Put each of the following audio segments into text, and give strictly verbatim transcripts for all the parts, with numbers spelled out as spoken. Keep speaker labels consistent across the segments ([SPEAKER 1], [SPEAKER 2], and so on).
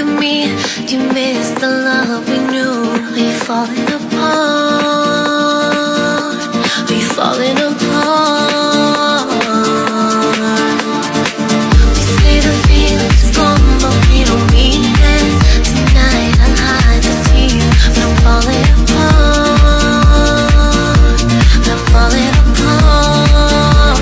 [SPEAKER 1] me? Do you miss the love we knew? Are you falling apart? Are you falling apart? We say the feeling's gone, but we don't mean it. Tonight I'll hide the tears, but I'm falling apart. I'm falling apart.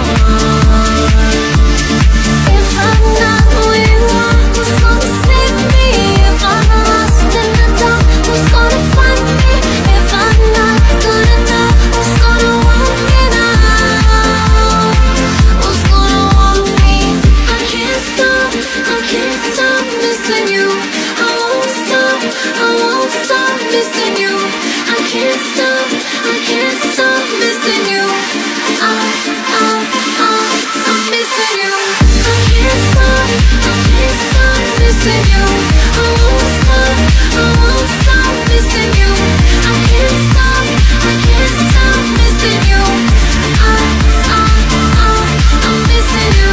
[SPEAKER 1] If I'm not who you are, who's gonna save me? If I'm lost in the dark, who's gonna find me? If I'm not good enough, who's gonna walk me now? Who's gonna walk me? I can't stop, I can't stop missing you. I won't stop, I won't stop missing you. I can't stop, I can't stop missing you. I, I, I, I'm missing you. I can't stop, I can't stop missing you. I won't stop, I won't stop missing you. I can't stop, I can't stop missing you. I, I, I, I'm missing you.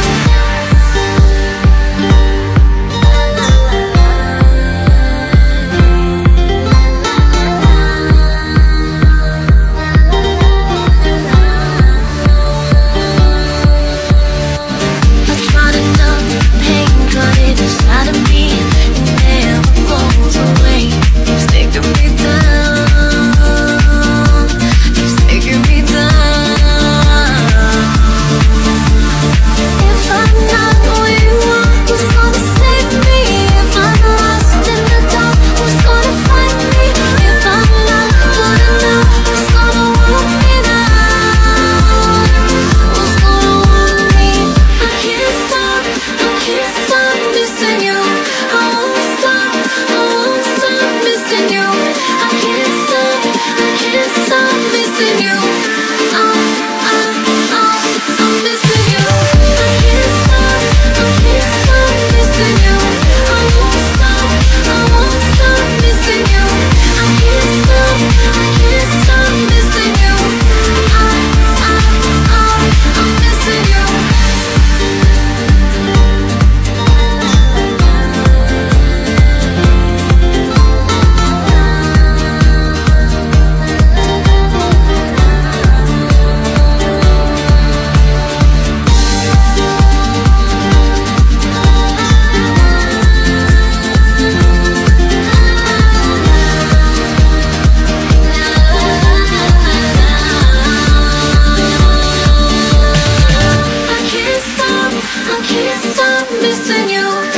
[SPEAKER 1] I try to numb the pain, cut it inside of me. It never goes away. Keeps taking me down, keeps taking me down. If I'm not who you are, who's gonna save me? If I'm lost in the dark, who's gonna find me? If I'm not good enough, who's gonna walk me now? Who's gonna walk me? I can't stop, I can't stop missing you. I won't stop, I won't stop missing you. I can't stop, I can't stop missing you. I, I, I, I'm missing you. I can't stop, I can't stop missing you. I won't stop, I won't stop missing you. I can't stop, I can't stop missing you. I, I, I, I'm missing you. I can't stop, I can't stop missing you.